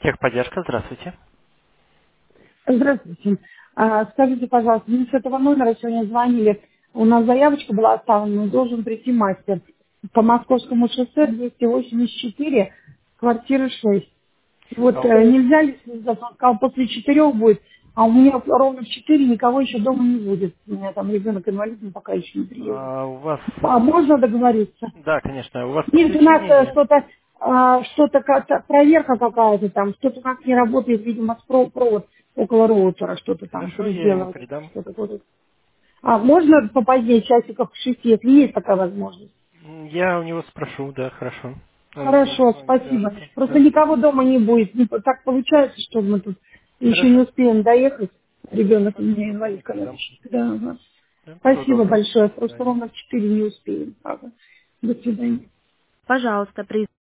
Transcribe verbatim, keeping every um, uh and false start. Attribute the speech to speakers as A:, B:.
A: Техподдержка, здравствуйте.
B: Здравствуйте. А, скажите, пожалуйста, мне с этого номера сегодня звонили. У нас заявочка была оставлена, должен прийти мастер по Московскому шоссе двести восемьдесят четыре, квартира шесть. Вот
A: А,
B: э, нельзя ли связаться? Он сказал, после четырех будет, а у меня ровно в четыре никого еще дома не будет. У меня там ребенок инвалид, он пока еще не приехал.
A: а у вас...
B: А можно договориться?
A: Да, конечно, у вас
B: Есть у нас
A: подключение
B: э,
A: есть?
B: что-то, а, что-то, как-то проверка какая-то там, что-то у нас не работает, видимо, спро- провод около роутера, что-то там
A: Хорошо, я ему
B: переделывать.
A: передам.
B: Что такое. А можно попозднее, часиков в шесть, если есть такая возможность?
A: М, Я у него спрошу, да, хорошо. Он
B: Хорошо,
A: перезвонит,
B: спасибо.
A: скажете,
B: Просто
A: да.
B: никого дома не будет. Не по- Так получается, что мы тут еще не
A: Хорошо.
B: успеем доехать. Ребенок у меня
A: Спасибо, я
B: инвалид,
A: передам.
B: колясочник. Да, ага.
A: Да, всего
B: Спасибо
A: доброго. До
B: большое. Просто
A: свидания.
B: ровно в четыре не успеем. Правда. До свидания.
A: Пожалуйста, при